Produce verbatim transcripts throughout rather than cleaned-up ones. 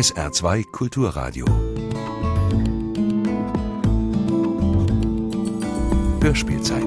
S R zwei Kulturradio. Hörspielzeit.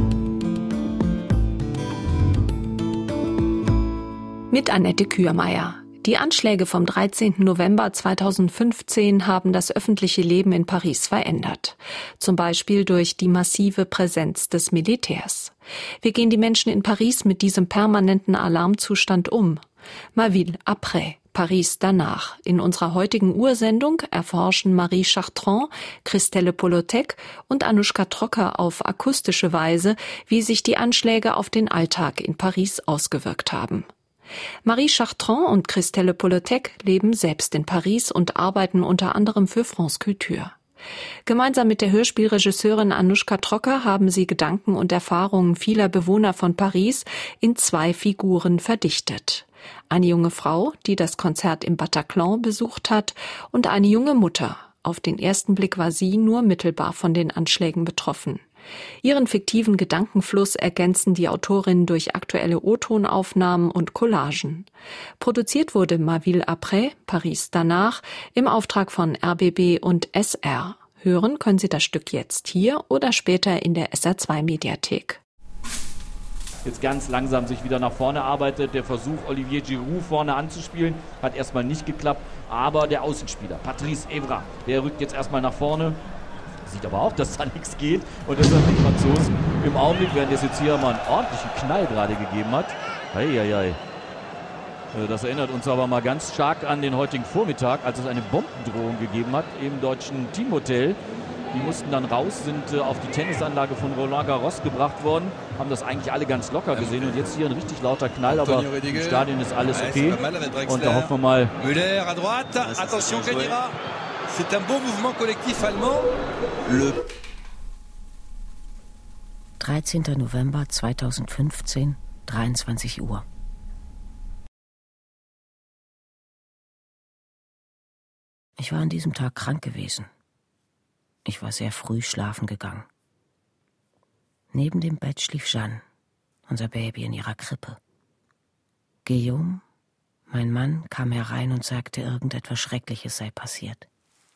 Mit Annette Kürmeier. Die Anschläge vom dreizehnten November zweitausendfünfzehn haben das öffentliche Leben in Paris verändert. Zum Beispiel durch die massive Präsenz des Militärs. Wie gehen die Menschen in Paris mit diesem permanenten Alarmzustand um? Ma ville après, Paris danach. In unserer heutigen Ursendung erforschen Marie Chartrand, Christelle Polotek und Anuschka Trocker auf akustische Weise, wie sich die Anschläge auf den Alltag in Paris ausgewirkt haben. Marie Chartrand und Christelle Polotek leben selbst in Paris und arbeiten unter anderem für France Culture. Gemeinsam mit der Hörspielregisseurin Anuschka Trocker haben sie Gedanken und Erfahrungen vieler Bewohner von Paris in zwei Figuren verdichtet. Eine junge Frau, die das Konzert im Bataclan besucht hat, und eine junge Mutter. Auf den ersten Blick war sie nur mittelbar von den Anschlägen betroffen. Ihren fiktiven Gedankenfluss ergänzen die Autorinnen durch aktuelle O-Tonaufnahmen und Collagen. Produziert wurde Ma ville après, Paris danach, im Auftrag von R B B und S R. Hören können Sie das Stück jetzt hier oder später in der S R zwei Mediathek. Jetzt ganz langsam sich wieder nach vorne arbeitet. Der Versuch, Olivier Giroud vorne anzuspielen, hat erstmal nicht geklappt. Aber der Außenspieler, Patrice Evra, der rückt jetzt erstmal nach vorne. Sieht aber auch, dass da nichts geht. Und deshalb die Franzosen im Augenblick, während es jetzt hier mal einen ordentlichen Knall gerade gegeben hat. Eieiei. Das erinnert uns aber mal ganz stark an den heutigen Vormittag, als es eine Bombendrohung gegeben hat im deutschen Teamhotel. Die mussten dann raus, sind auf die Tennisanlage von Roland Garros gebracht worden, haben das eigentlich alle ganz locker gesehen. Und jetzt hier ein richtig lauter Knall, aber im Stadion ist alles okay. Und da hoffen wir mal... Müller à droite, attention Kedira. C'est un beau mouvement collectif allemand. Le dreizehnten November zweitausendfünfzehn, dreiundzwanzig Uhr. Ich war an diesem Tag krank gewesen. Ich war sehr früh schlafen gegangen. Neben dem Bett schlief Jeanne, unser Baby in ihrer Krippe. Guillaume, mein Mann, kam herein und sagte, irgendetwas Schreckliches sei passiert.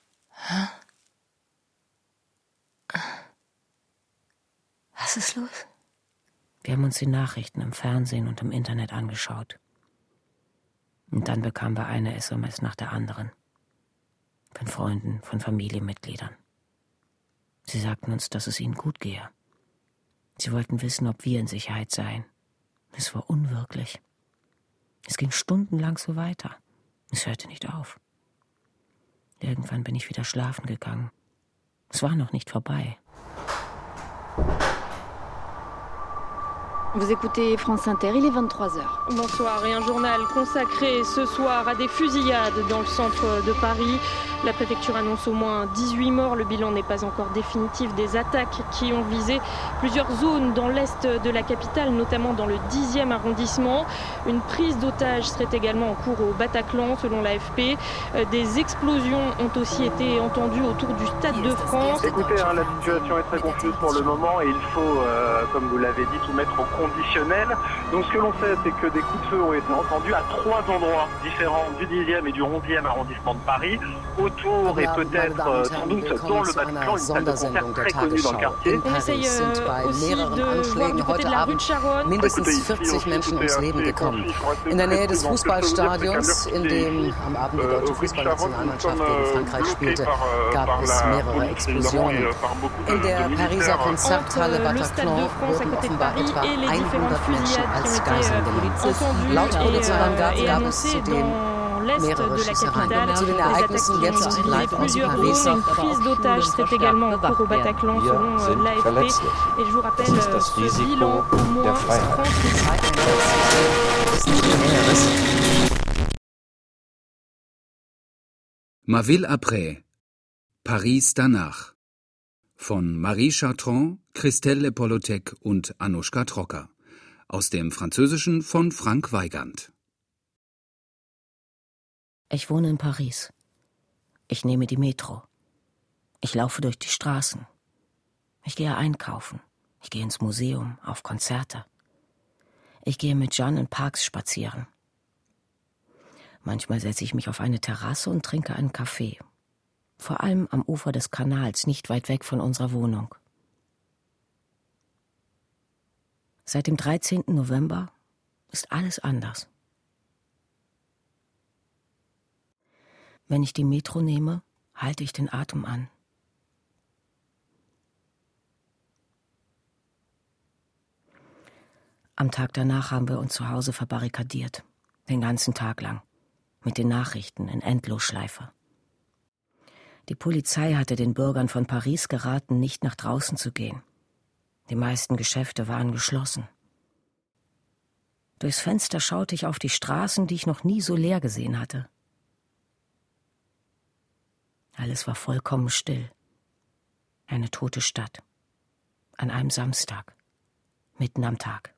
Was ist los? Wir haben uns die Nachrichten im Fernsehen und im Internet angeschaut. Und dann bekamen wir eine S M S nach der anderen. Von Freunden, von Familienmitgliedern. Sie sagten uns, dass es ihnen gut gehe. Sie wollten wissen, ob wir in Sicherheit seien. Es war unwirklich. Es ging stundenlang so weiter. Es hörte nicht auf. Irgendwann bin ich wieder schlafen gegangen. Es war noch nicht vorbei. Vous écoutez France Inter, il est vingt-trois heures. Bonsoir, et un journal consacré ce soir à des fusillades dans le centre de Paris. La préfecture annonce au moins dix-huit morts. Le bilan n'est pas encore définitif des attaques qui ont visé plusieurs zones dans l'est de la capitale, notamment dans le dixième arrondissement. Une prise d'otages serait également en cours au Bataclan, selon l'A F P. Des explosions ont aussi été entendues autour du Stade de France. Écoutez, hein, la situation est très confuse pour le moment et il faut, euh, comme vous l'avez dit, tout mettre au conditionnel. Donc ce que l'on sait, c'est que des coups de feu ont été entendus à trois endroits différents du dixième et du onzième arrondissement de Paris. Autour et peut-être euh, sans doute dans le Bataclan, une salle de concert très connue dans le quartier. On essaye euh, aussi de voir du côté de la rue de Charonne. Mindestens vierzig Menschen ums Leben gekommen. In der Nähe des Fußballstadions, in dem am Abend die deutsche Fußballnationalmannschaft gegen Frankreich spielte, gab es mehrere Explosionen. In der Pariser Konzerthalle Bataclan wurden offenbar etwa hundert Menschen als Geiseln genommen. Laut Polizeiangaben gab es zudem mehrere Schießereien. Zu den Ereignissen jetzt live aus Paris. Une prise d'otage serait également en cours au Bataclan selon l'A F P. Et je vous rappelle ce bilan au moins trente. Ma ville après, Paris danach. Von Marie Chartrand, Christelle Polotek und Anuschka Trocker. Aus dem Französischen von Frank Weigand. Ich wohne in Paris. Ich nehme die Metro. Ich laufe durch die Straßen. Ich gehe einkaufen. Ich gehe ins Museum, auf Konzerte. Ich gehe mit Jeanne in Parks spazieren. Manchmal setze ich mich auf eine Terrasse und trinke einen Kaffee. Vor allem am Ufer des Kanals, nicht weit weg von unserer Wohnung. Seit dem dreizehnten November ist alles anders. Wenn ich die Metro nehme, halte ich den Atem an. Am Tag danach haben wir uns zu Hause verbarrikadiert, den ganzen Tag lang, mit den Nachrichten in Endlosschleife. Die Polizei hatte den Bürgern von Paris geraten, nicht nach draußen zu gehen. Die meisten Geschäfte waren geschlossen. Durchs Fenster schaute ich auf die Straßen, die ich noch nie so leer gesehen hatte. Alles war vollkommen still. Eine tote Stadt. An einem Samstag. Mitten am Tag.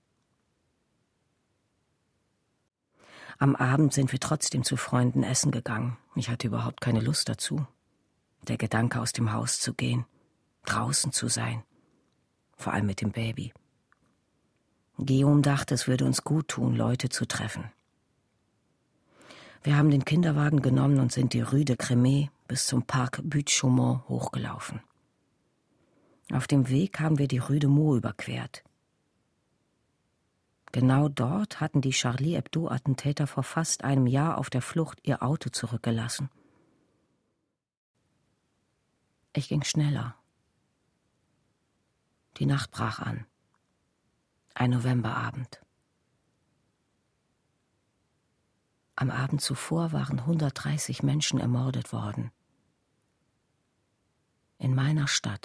Am Abend sind wir trotzdem zu Freunden essen gegangen. Ich hatte überhaupt keine Lust dazu. Der Gedanke, aus dem Haus zu gehen, draußen zu sein, vor allem mit dem Baby. Guillaume dachte, es würde uns gut tun, Leute zu treffen. Wir haben den Kinderwagen genommen und sind die Rue de Crémay bis zum Parc Butte-Chaumont hochgelaufen. Auf dem Weg haben wir die Rue de Meaux überquert. Genau dort hatten die Charlie Hebdo-Attentäter vor fast einem Jahr auf der Flucht ihr Auto zurückgelassen. Ich ging schneller. Die Nacht brach an. Ein Novemberabend. Am Abend zuvor waren hundertdreißig Menschen ermordet worden. In meiner Stadt.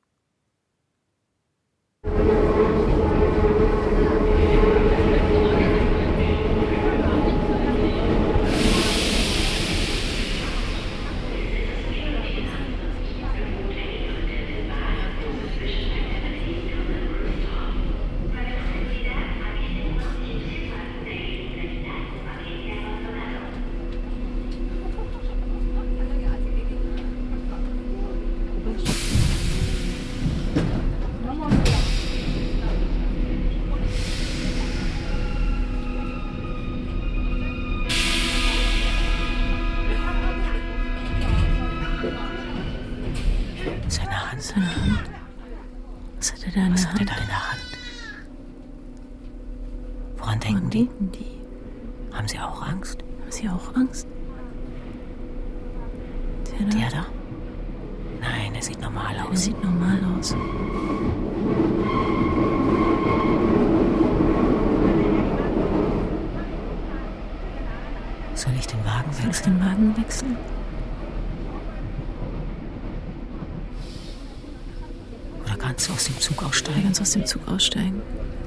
Seine Hand. Was hat er da in der Hand? Was hat er da in der Hand? Woran denken die? die? Haben sie auch Angst? Haben sie auch Angst? Der da? Der da? Nein, er sieht normal aus. Er sieht normal aus. Soll ich den Wagen wechseln? Soll ich den Wagen wechseln? Kannst du aus dem Zug aussteigen? Kannst du aus dem Zug aussteigen?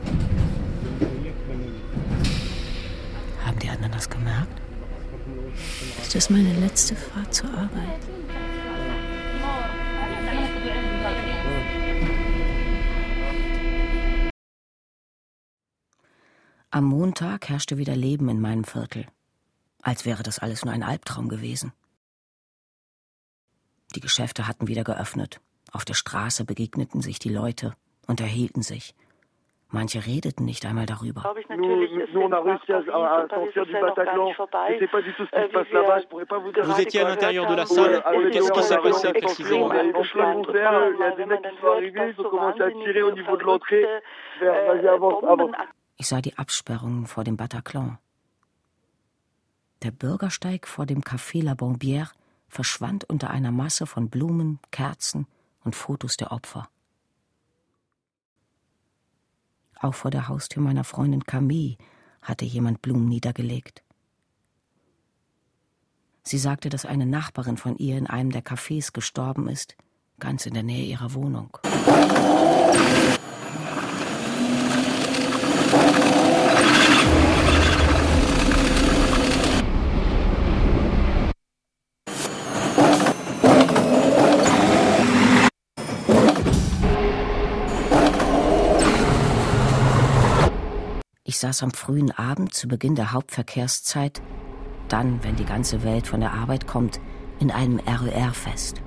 Haben die anderen das gemerkt? Das ist meine letzte Fahrt zur Arbeit. Am Montag herrschte wieder Leben in meinem Viertel. Als wäre das alles nur ein Albtraum gewesen. Die Geschäfte hatten wieder geöffnet. Auf der Straße begegneten sich die Leute, unterhielten sich. Manche redeten nicht einmal darüber. Vous étiez à l'intérieur de la salle. Qu'est-ce qui s'est passé précisément? Ich sah die Absperrungen vor dem Bataclan. Der Bürgersteig vor dem Café La Bombière verschwand unter einer Masse von Blumen, Kerzen und Fotos der Opfer. Auch vor der Haustür meiner Freundin Camille hatte jemand Blumen niedergelegt. Sie sagte, dass eine Nachbarin von ihr in einem der Cafés gestorben ist, ganz in der Nähe ihrer Wohnung. Ich saß am frühen Abend zu Beginn der Hauptverkehrszeit, dann, wenn die ganze Welt von der Arbeit kommt, in einem R E R fest.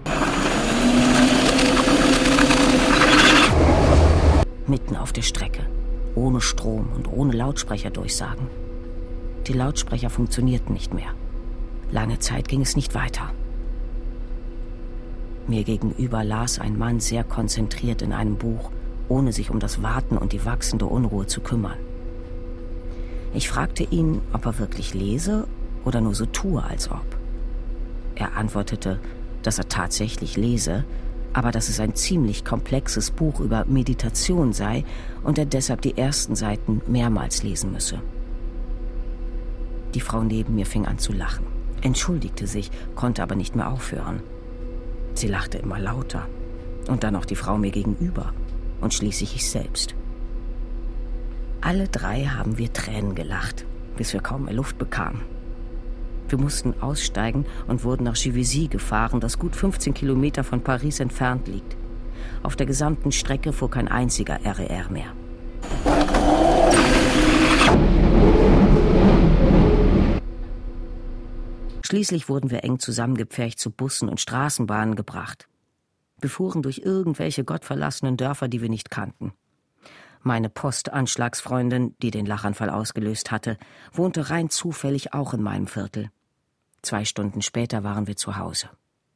Mitten auf der Strecke, ohne Strom und ohne Lautsprecherdurchsagen. Die Lautsprecher funktionierten nicht mehr. Lange Zeit ging es nicht weiter. Mir gegenüber las ein Mann sehr konzentriert in einem Buch, ohne sich um das Warten und die wachsende Unruhe zu kümmern. Ich fragte ihn, ob er wirklich lese oder nur so tue, als ob. Er antwortete, dass er tatsächlich lese, aber dass es ein ziemlich komplexes Buch über Meditation sei und er deshalb die ersten Seiten mehrmals lesen müsse. Die Frau neben mir fing an zu lachen, entschuldigte sich, konnte aber nicht mehr aufhören. Sie lachte immer lauter. Und dann noch die Frau mir gegenüber. Und schließlich ich selbst. Alle drei haben wir Tränen gelacht, bis wir kaum mehr Luft bekamen. Wir mussten aussteigen und wurden nach Juvisy gefahren, das gut fünfzehn Kilometer von Paris entfernt liegt. Auf der gesamten Strecke fuhr kein einziger R E R mehr. Schließlich wurden wir eng zusammengepfercht zu Bussen und Straßenbahnen gebracht. Wir fuhren durch irgendwelche gottverlassenen Dörfer, die wir nicht kannten. Meine Postanschlagsfreundin, die den Lachanfall ausgelöst hatte, wohnte rein zufällig auch in meinem Viertel. Zwei Stunden später waren wir zu Hause.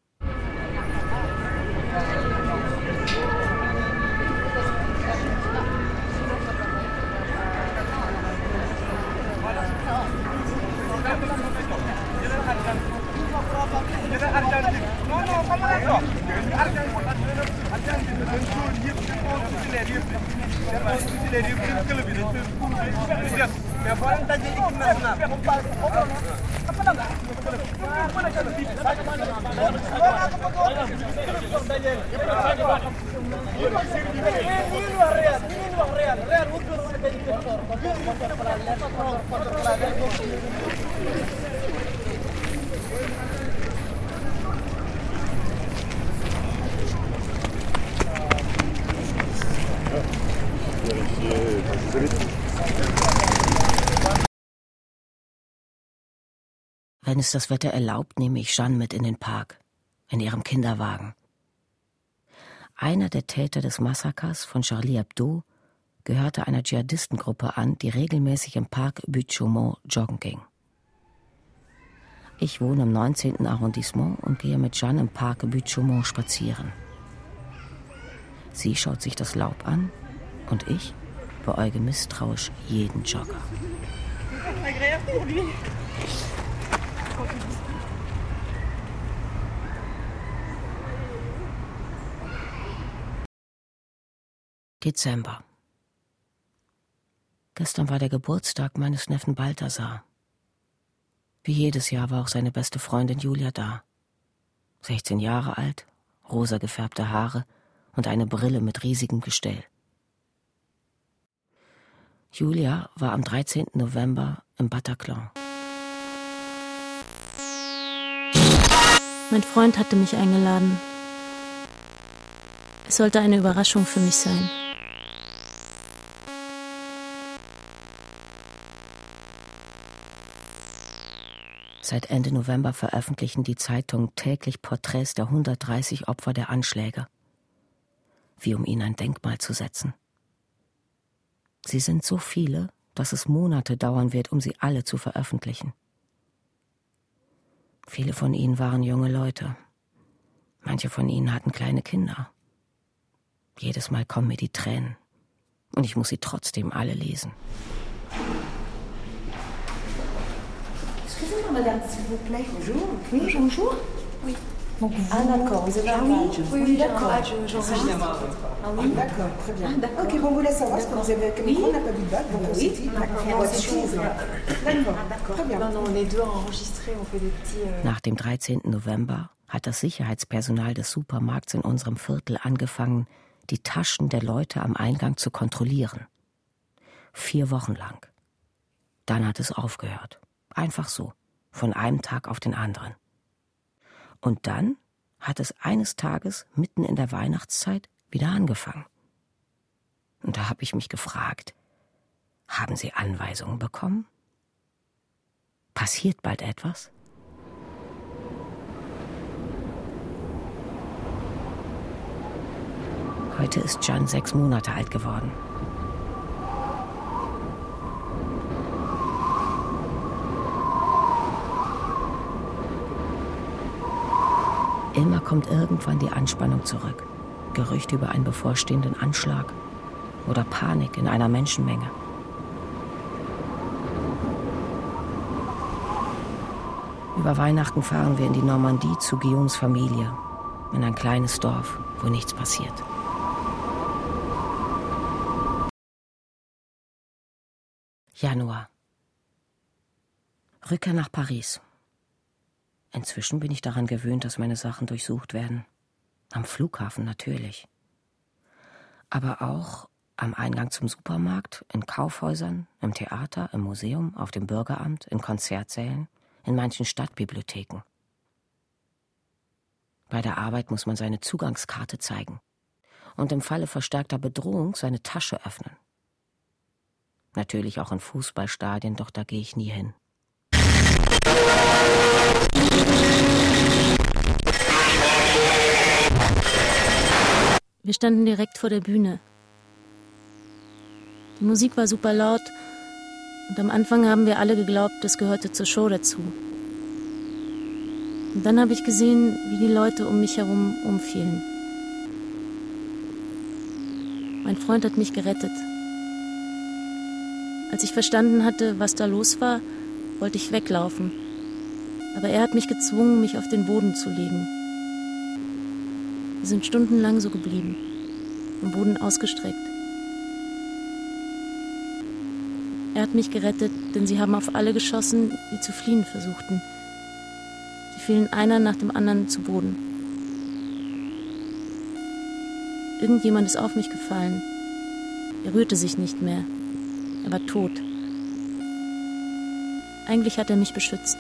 Wenn es das Wetter erlaubt, nehme ich Jeanne mit in den Park, in ihrem Kinderwagen. Einer der Täter des Massakers von Charlie Hebdo gehörte einer Dschihadistengruppe an, die regelmäßig im Park Buttes-Chaumont joggen ging. Ich wohne im neunzehnten Arrondissement und gehe mit Jeanne im Park Buttes-Chaumont spazieren. Sie schaut sich das Laub an und ich beäuge misstrauisch jeden Jogger. Dezember. Gestern war der Geburtstag meines Neffen Balthasar. Wie jedes Jahr war auch seine beste Freundin Julia da. sechzehn Jahre alt, rosa gefärbte Haare und eine Brille mit riesigem Gestell. Julia war am dreizehnten November im Bataclan. Mein Freund hatte mich eingeladen. Es sollte eine Überraschung für mich sein. Seit Ende November veröffentlichen die Zeitungen täglich Porträts der hundertdreißig Opfer der Anschläge, wie um ihnen ein Denkmal zu setzen. Sie sind so viele, dass es Monate dauern wird, um sie alle zu veröffentlichen. Viele von ihnen waren junge Leute. Manche von ihnen hatten kleine Kinder. Jedes Mal kommen mir die Tränen. Und ich muss sie trotzdem alle lesen. Excusez-moi, madame, s'il vous plaît. Bonjour. Oui, bonjour. Oui. Ah, d'accord, vous avez un badge. Oui, oui, d'accord. J'enregistre. Ah oui, d'accord, très bien. D'accord. Ok, bon, on voulait savoir ce que vous avez. Comme on n'a pas vu de badge, donc on s'est dit. D'accord, d'accord. Très bien. Non, non, on est deux enregistrés, on fait des petits. Nach dem dreizehnten November hat das Sicherheitspersonal des Supermarkts in unserem Viertel angefangen, die Taschen der Leute am Eingang zu kontrollieren. Vier Wochen lang. Dann hat es aufgehört. Einfach so, von einem Tag auf den anderen. Und dann hat es eines Tages mitten in der Weihnachtszeit wieder angefangen. Und da habe ich mich gefragt, haben Sie Anweisungen bekommen? Passiert bald etwas? Heute ist Jeanne sechs Monate alt geworden. Immer kommt irgendwann die Anspannung zurück. Gerüchte über einen bevorstehenden Anschlag oder Panik in einer Menschenmenge. Über Weihnachten fahren wir in die Normandie zu Guillaumes Familie, in ein kleines Dorf, wo nichts passiert. Januar. Rückkehr nach Paris. Inzwischen bin ich daran gewöhnt, dass meine Sachen durchsucht werden. Am Flughafen natürlich. Aber auch am Eingang zum Supermarkt, in Kaufhäusern, im Theater, im Museum, auf dem Bürgeramt, in Konzertsälen, in manchen Stadtbibliotheken. Bei der Arbeit muss man seine Zugangskarte zeigen und im Falle verstärkter Bedrohung seine Tasche öffnen. Natürlich auch in Fußballstadien, doch da gehe ich nie hin. Wir standen direkt vor der Bühne. Die Musik war super laut und am Anfang haben wir alle geglaubt, es gehörte zur Show dazu. Und dann habe ich gesehen, wie die Leute um mich herum umfielen. Mein Freund hat mich gerettet. Als ich verstanden hatte, was da los war, wollte ich weglaufen. Aber er hat mich gezwungen, mich auf den Boden zu legen. Wir sind stundenlang so geblieben, am Boden ausgestreckt. Er hat mich gerettet, denn sie haben auf alle geschossen, die zu fliehen versuchten. Sie fielen einer nach dem anderen zu Boden. Irgendjemand ist auf mich gefallen. Er rührte sich nicht mehr. Er war tot. Eigentlich hat er mich beschützt.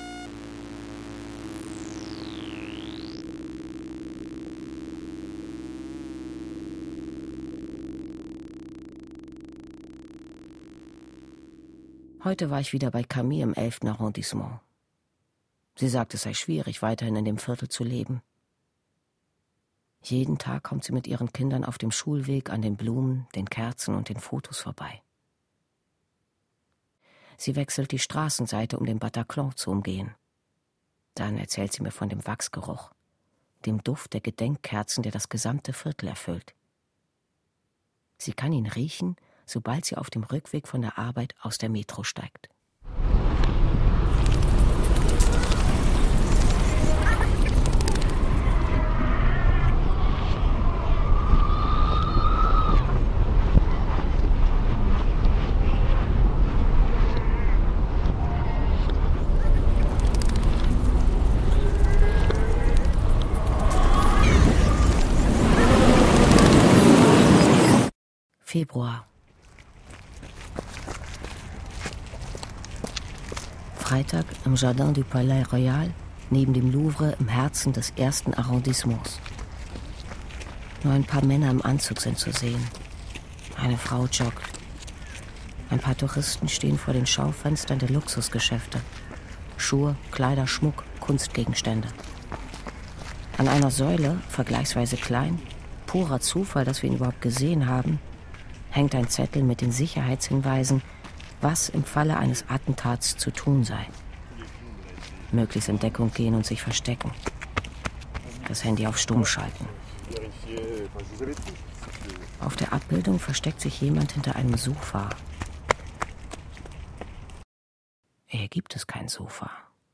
Heute war ich wieder bei Camille im elften Arrondissement. Sie sagt, es sei schwierig, weiterhin in dem Viertel zu leben. Jeden Tag kommt sie mit ihren Kindern auf dem Schulweg an den Blumen, den Kerzen und den Fotos vorbei. Sie wechselt die Straßenseite, um den Bataclan zu umgehen. Dann erzählt sie mir von dem Wachsgeruch, dem Duft der Gedenkkerzen, der das gesamte Viertel erfüllt. Sie kann ihn riechen, sobald sie auf dem Rückweg von der Arbeit aus der Metro steigt. Februar. Freitag im Jardin du Palais Royal, neben dem Louvre im Herzen des ersten Arrondissements. Nur ein paar Männer im Anzug sind zu sehen. Eine Frau joggt. Ein paar Touristen stehen vor den Schaufenstern der Luxusgeschäfte. Schuhe, Kleider, Schmuck, Kunstgegenstände. An einer Säule, vergleichsweise klein, purer Zufall, dass wir ihn überhaupt gesehen haben, hängt ein Zettel mit den Sicherheitshinweisen, was im Falle eines Attentats zu tun sei. Möglichst in Deckung gehen und sich verstecken. Das Handy auf Stumm schalten. Auf der Abbildung versteckt sich jemand hinter einem Sofa. Hier gibt es kein Sofa.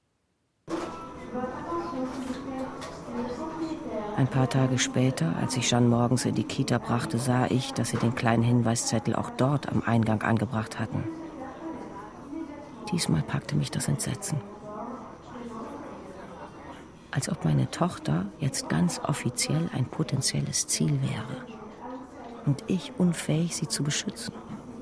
Ein paar Tage später, als ich Jeanne morgens in die Kita brachte, sah ich, dass sie den kleinen Hinweiszettel auch dort am Eingang angebracht hatten. Diesmal packte mich das Entsetzen. Als ob meine Tochter jetzt ganz offiziell ein potenzielles Ziel wäre. Und ich unfähig, sie zu beschützen.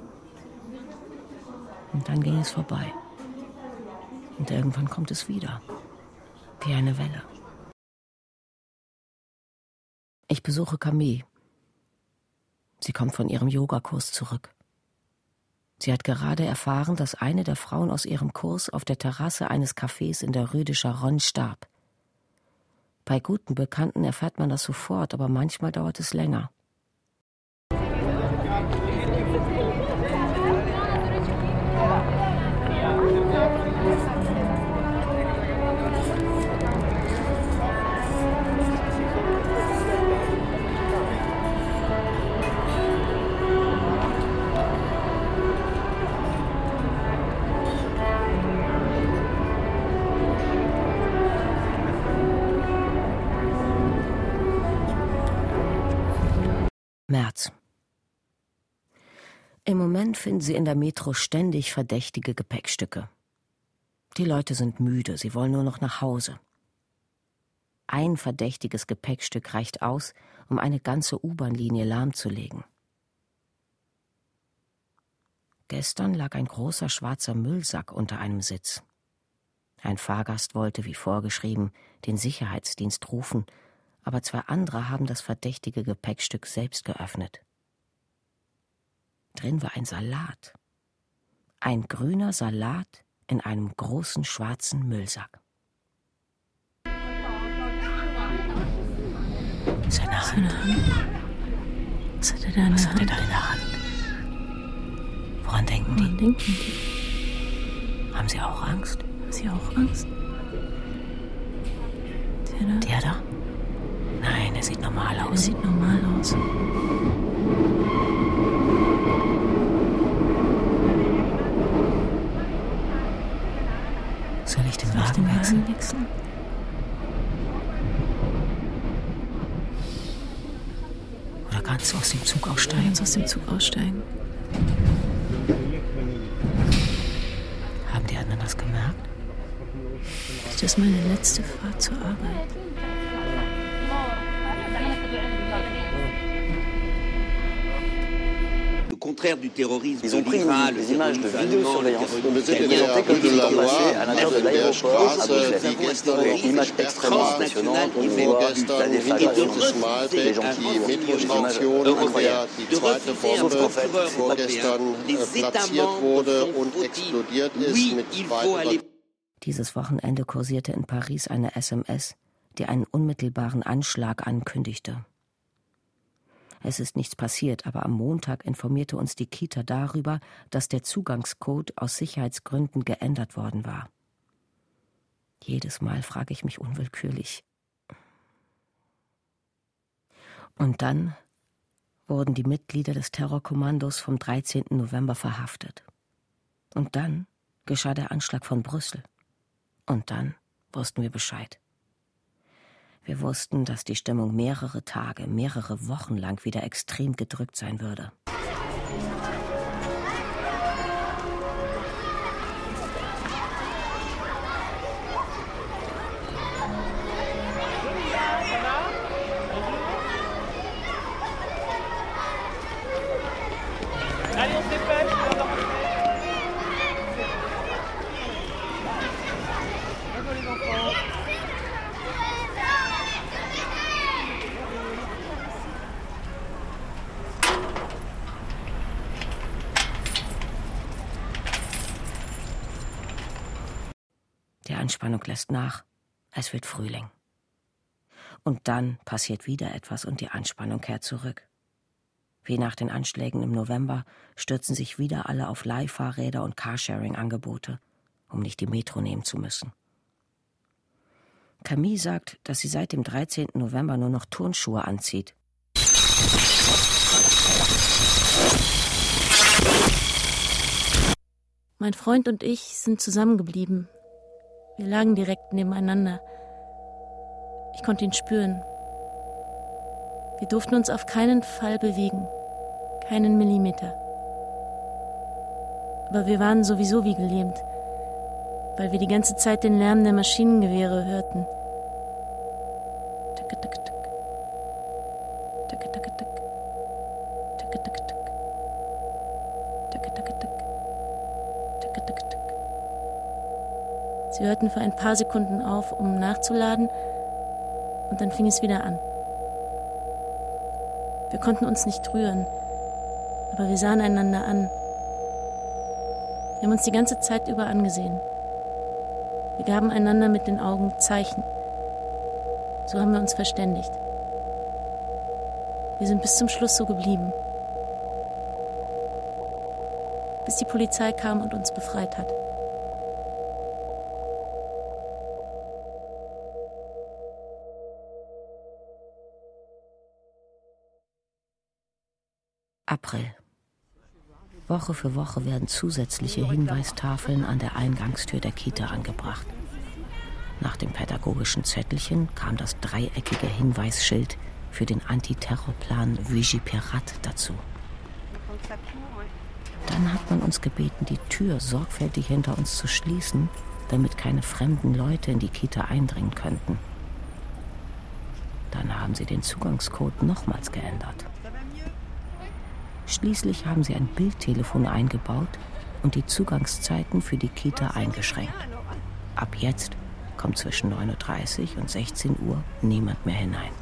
Und dann ging es vorbei. Und irgendwann kommt es wieder. Wie eine Welle. Ich besuche Camille. Sie kommt von ihrem Yogakurs zurück. Sie hat gerade erfahren, dass eine der Frauen aus ihrem Kurs auf der Terrasse eines Cafés in der Rue de Charonne starb. Bei guten Bekannten erfährt man das sofort, aber manchmal dauert es länger. Platz. Im Moment finden sie in der Metro ständig verdächtige Gepäckstücke. Die Leute sind müde, sie wollen nur noch nach Hause. Ein verdächtiges Gepäckstück reicht aus, um eine ganze U-Bahn-Linie lahmzulegen. Gestern lag ein großer schwarzer Müllsack unter einem Sitz. Ein Fahrgast wollte, wie vorgeschrieben, den Sicherheitsdienst rufen, aber zwei andere haben das verdächtige Gepäckstück selbst geöffnet. Drin war ein Salat. Ein grüner Salat in einem großen schwarzen Müllsack. Seine Hand. Was hat er da in der Hand? in der Hand? Woran denken die? Woran denken die? Haben sie auch Angst? Haben sie auch Angst? Der da? Der da? Nein, er sieht normal aus. Er sieht normal aus. Soll ich den Soll ich Wagen den wechseln? Wagen wechseln? Oder kannst du aus dem Zug aussteigen? Kannst du aus dem Zug aussteigen? Haben die anderen das gemerkt? Das ist meine letzte Fahrt zur Arbeit. contraire du terrorisme. Ils ont pris des images de vidéosurveillance présentées comme s'étant passées à l'intérieur de l'aéroport à Bruxelles. Images extrêmement impressionnantes. On voit la défaillance des gens qui montrent des images incroyables. Sauf qu'en fait, c'est pas les États membres sont oui, il faut aller. Dieses Wochenende kursierte in Paris eine S M S, die einen unmittelbaren Anschlag ankündigte. Es ist nichts passiert, aber am Montag informierte uns die Kita darüber, dass der Zugangscode aus Sicherheitsgründen geändert worden war. Jedes Mal frage ich mich unwillkürlich. Und dann wurden die Mitglieder des Terrorkommandos vom dreizehnten November verhaftet. Und dann geschah der Anschlag von Brüssel. Und dann wussten wir Bescheid. Wir wussten, dass die Stimmung mehrere Tage, mehrere Wochen lang wieder extrem gedrückt sein würde. Die Anspannung lässt nach. Es wird Frühling. Und dann passiert wieder etwas und die Anspannung kehrt zurück. Wie nach den Anschlägen im November stürzen sich wieder alle auf Leihfahrräder und Carsharing-Angebote, um nicht die Metro nehmen zu müssen. Camille sagt, dass sie seit dem dreizehnten November nur noch Turnschuhe anzieht. Mein Freund und ich sind zusammengeblieben. Wir lagen direkt nebeneinander. Ich konnte ihn spüren. Wir durften uns auf keinen Fall bewegen. Keinen Millimeter. Aber wir waren sowieso wie gelähmt, weil wir die ganze Zeit den Lärm der Maschinengewehre hörten. Tick, tick, tick. Tick, tick, tick. Tick, tick, tick. Tick, tick, tick. Tick, tick, tick. Sie hörten für ein paar Sekunden auf, um nachzuladen, und dann fing es wieder an. Wir konnten uns nicht rühren, aber wir sahen einander an. Wir haben uns die ganze Zeit über angesehen. Wir gaben einander mit den Augen Zeichen. So haben wir uns verständigt. Wir sind bis zum Schluss so geblieben. Bis die Polizei kam und uns befreit hat. April. Woche für Woche werden zusätzliche Hinweistafeln an der Eingangstür der Kita angebracht. Nach dem pädagogischen Zettelchen kam das dreieckige Hinweisschild für den Antiterrorplan Vigipirate dazu. Dann hat man uns gebeten, die Tür sorgfältig hinter uns zu schließen, damit keine fremden Leute in die Kita eindringen könnten. Dann haben sie den Zugangscode nochmals geändert. Schließlich haben sie ein Bildtelefon eingebaut und die Zugangszeiten für die Kita eingeschränkt. Ab jetzt kommt zwischen neun Uhr dreißig und sechzehn Uhr niemand mehr hinein.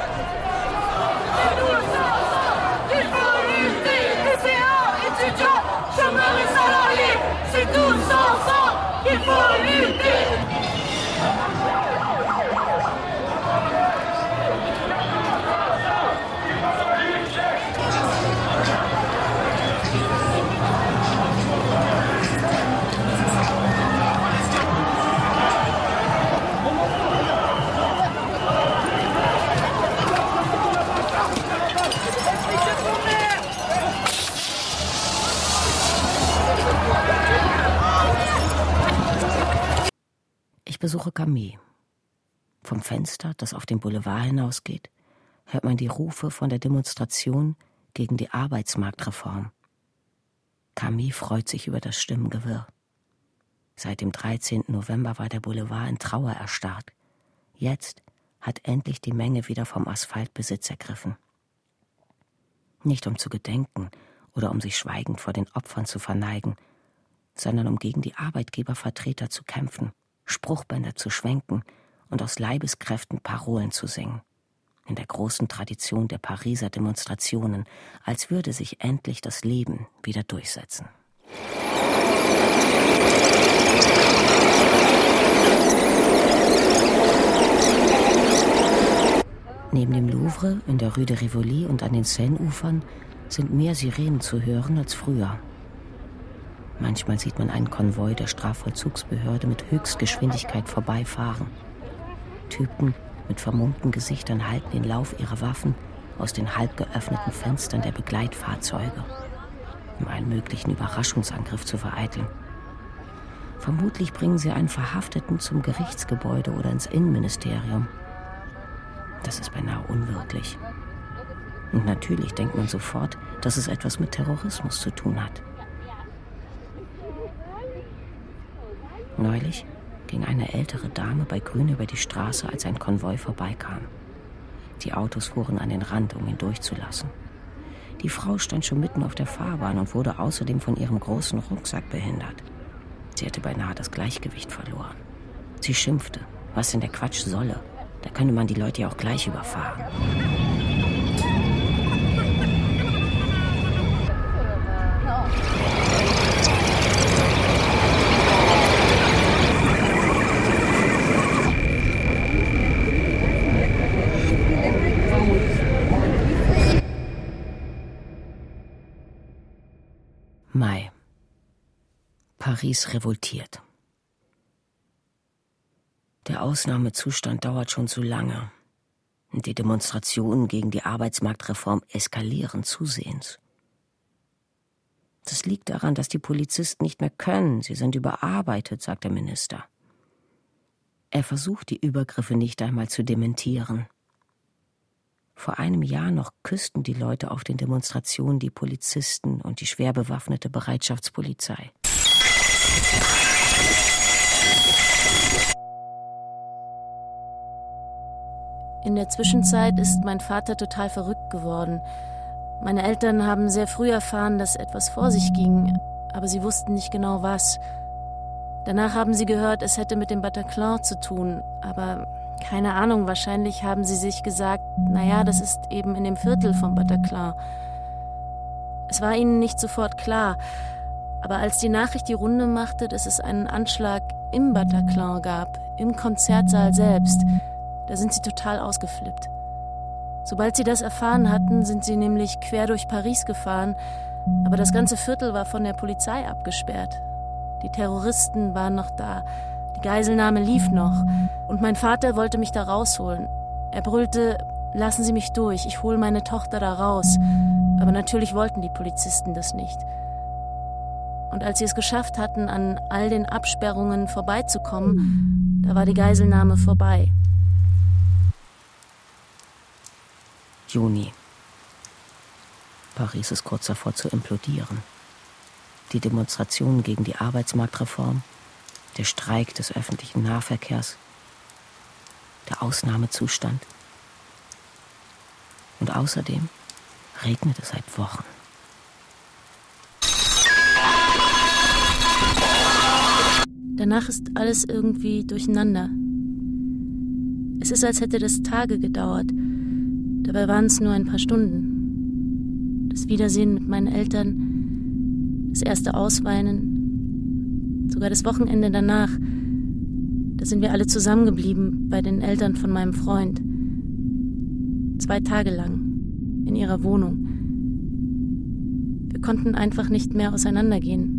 Ich besuche Camille. Vom Fenster, das auf den Boulevard hinausgeht, hört man die Rufe von der Demonstration gegen die Arbeitsmarktreform. Camille freut sich über das Stimmengewirr. Seit dem dreizehnten November war der Boulevard in Trauer erstarrt. Jetzt hat endlich die Menge wieder vom Asphaltbesitz ergriffen. Nicht um zu gedenken oder um sich schweigend vor den Opfern zu verneigen, sondern um gegen die Arbeitgebervertreter zu kämpfen, Spruchbänder zu schwenken und aus Leibeskräften Parolen zu singen. In der großen Tradition der Pariser Demonstrationen, als würde sich endlich das Leben wieder durchsetzen. Neben dem Louvre, in der Rue de Rivoli und an den Seine-Ufern sind mehr Sirenen zu hören als früher. Manchmal sieht man einen Konvoi der Strafvollzugsbehörde mit Höchstgeschwindigkeit vorbeifahren. Typen mit vermummten Gesichtern halten den Lauf ihrer Waffen aus den halb geöffneten Fenstern der Begleitfahrzeuge, um einen möglichen Überraschungsangriff zu vereiteln. Vermutlich bringen sie einen Verhafteten zum Gerichtsgebäude oder ins Innenministerium. Das ist beinahe unwirklich. Und natürlich denkt man sofort, dass es etwas mit Terrorismus zu tun hat. Neulich ging eine ältere Dame bei Grün über die Straße, als ein Konvoi vorbeikam. Die Autos fuhren an den Rand, um ihn durchzulassen. Die Frau stand schon mitten auf der Fahrbahn und wurde außerdem von ihrem großen Rucksack behindert. Sie hatte beinahe das Gleichgewicht verloren. Sie schimpfte, was denn der Quatsch solle. Da könne man die Leute ja auch gleich überfahren. Mai. Paris revoltiert. Der Ausnahmezustand dauert schon zu lange. Und die Demonstrationen gegen die Arbeitsmarktreform eskalieren zusehends. Das liegt daran, dass die Polizisten nicht mehr können. Sie sind überarbeitet, sagt der Minister. Er versucht, die Übergriffe nicht einmal zu dementieren. Vor einem Jahr noch küssten die Leute auf den Demonstrationen die Polizisten und die schwer bewaffnete Bereitschaftspolizei. In der Zwischenzeit ist mein Vater total verrückt geworden. Meine Eltern haben sehr früh erfahren, dass etwas vor sich ging, aber sie wussten nicht genau was. Danach haben sie gehört, es hätte mit dem Bataclan zu tun, aber keine Ahnung, wahrscheinlich haben sie sich gesagt, naja, das ist eben in dem Viertel vom Bataclan. Es war ihnen nicht sofort klar, aber als die Nachricht die Runde machte, dass es einen Anschlag im Bataclan gab, im Konzertsaal selbst, da sind sie total ausgeflippt. Sobald sie das erfahren hatten, sind sie nämlich quer durch Paris gefahren, aber das ganze Viertel war von der Polizei abgesperrt. Die Terroristen waren noch da, die Geiselnahme lief noch und mein Vater wollte mich da rausholen. Er brüllte, lassen Sie mich durch, ich hole meine Tochter da raus. Aber natürlich wollten die Polizisten das nicht. Und als sie es geschafft hatten, an all den Absperrungen vorbeizukommen, da war die Geiselnahme vorbei. Juni. Paris ist kurz davor zu implodieren. Die Demonstrationen gegen die Arbeitsmarktreform, der Streik des öffentlichen Nahverkehrs, der Ausnahmezustand. Und außerdem regnet es seit Wochen. Danach ist alles irgendwie durcheinander. Es ist, als hätte das Tage gedauert. Dabei waren es nur ein paar Stunden. Das Wiedersehen mit meinen Eltern, das erste Ausweinen, sogar das Wochenende danach. Da sind wir alle zusammengeblieben bei den Eltern von meinem Freund. Zwei Tage lang, in ihrer Wohnung. Wir konnten einfach nicht mehr auseinandergehen.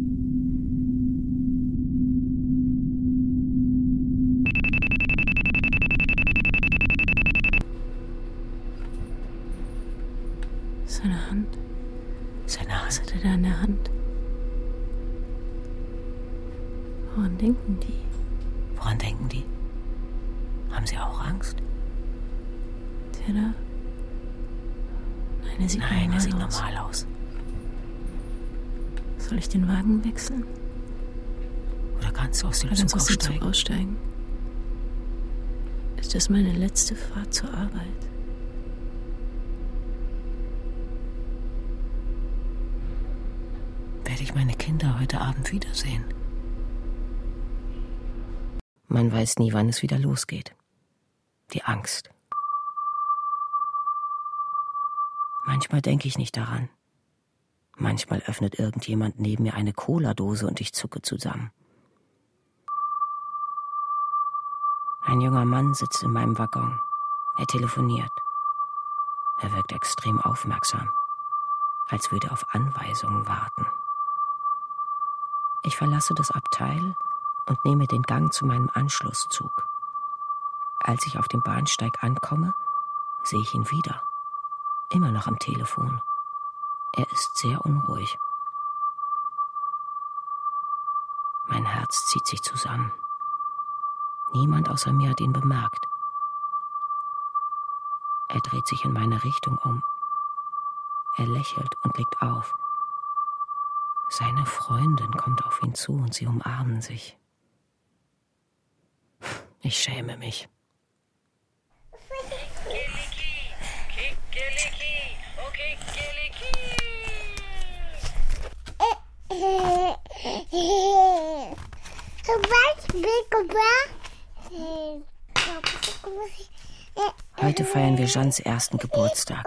Seine Hand. Seine Hand. Was hat er da in der Hand? Woran denken die? Woran denken die? Haben sie auch Angst? Der da? Nein, er sieht, Nein, normal, er sieht aus. normal aus. Soll ich den Wagen wechseln? Oder kannst du aus dem Oder Zug aus dem aussteigen? Zug aussteigen? Ist das meine letzte Fahrt zur Arbeit? Werde ich meine Kinder heute Abend wiedersehen? Man weiß nie, wann es wieder losgeht. Die Angst. Manchmal denke ich nicht daran. Manchmal öffnet irgendjemand neben mir eine Cola-Dose und ich zucke zusammen. Ein junger Mann sitzt in meinem Waggon. Er telefoniert. Er wirkt extrem aufmerksam, als würde er auf Anweisungen warten. Ich verlasse das Abteil und nehme den Gang zu meinem Anschlusszug. Als ich auf dem Bahnsteig ankomme, sehe ich ihn wieder. Immer noch am Telefon. Er ist sehr unruhig. Mein Herz zieht sich zusammen. Niemand außer mir hat ihn bemerkt. Er dreht sich in meine Richtung um. Er lächelt und legt auf. Seine Freundin kommt auf ihn zu und sie umarmen sich. Ich schäme mich. Heute feiern wir Jeannes ersten Geburtstag.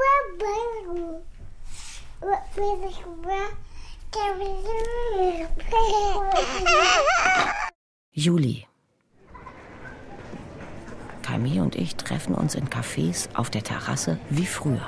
Juli. Camille und ich treffen uns in Cafés auf der Terrasse wie früher.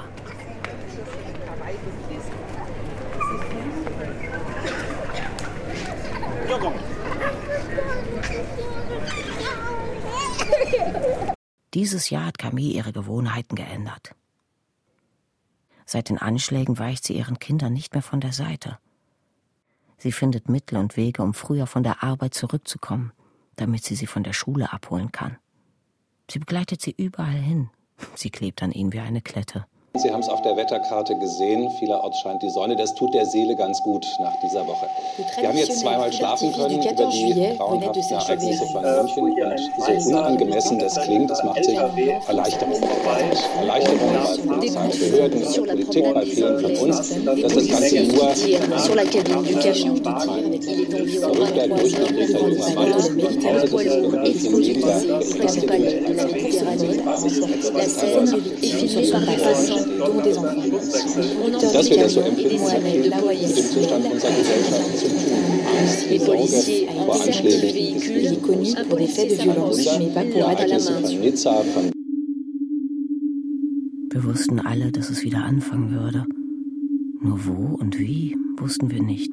Dieses Jahr hat Camille ihre Gewohnheiten geändert. Seit den Anschlägen weicht sie ihren Kindern nicht mehr von der Seite. Sie findet Mittel und Wege, um früher von der Arbeit zurückzukommen, damit sie sie von der Schule abholen kann. Sie begleitet sie überall hin. Sie klebt an ihnen wie eine Klette. Sie haben es auf der Wetterkarte gesehen. Vielerorts scheint die Sonne. Das tut der Seele ganz gut nach dieser Woche. Wir haben jetzt zweimal schlafen können über die grauenhaften Ereignisse von München. Und so unangemessen das klingt, das macht sich Erleichterung. Erleichterung bei Polizeibehörden und der Politik, bei vielen von uns, dass das Ganze nur verrückter durchschnittlicher junger Mann ist. Zu Hause, das ist irgendwie viel weniger gefestigt. Dass wir das so empfinden, hat viel mit dem Zustand unserer Gesellschaft zu tun. Angst und Sorge vor Anschlägen. Ereignisse von Nizza, von Wir wussten alle, dass es wieder anfangen würde. Nur wo und wie, wussten wir nicht.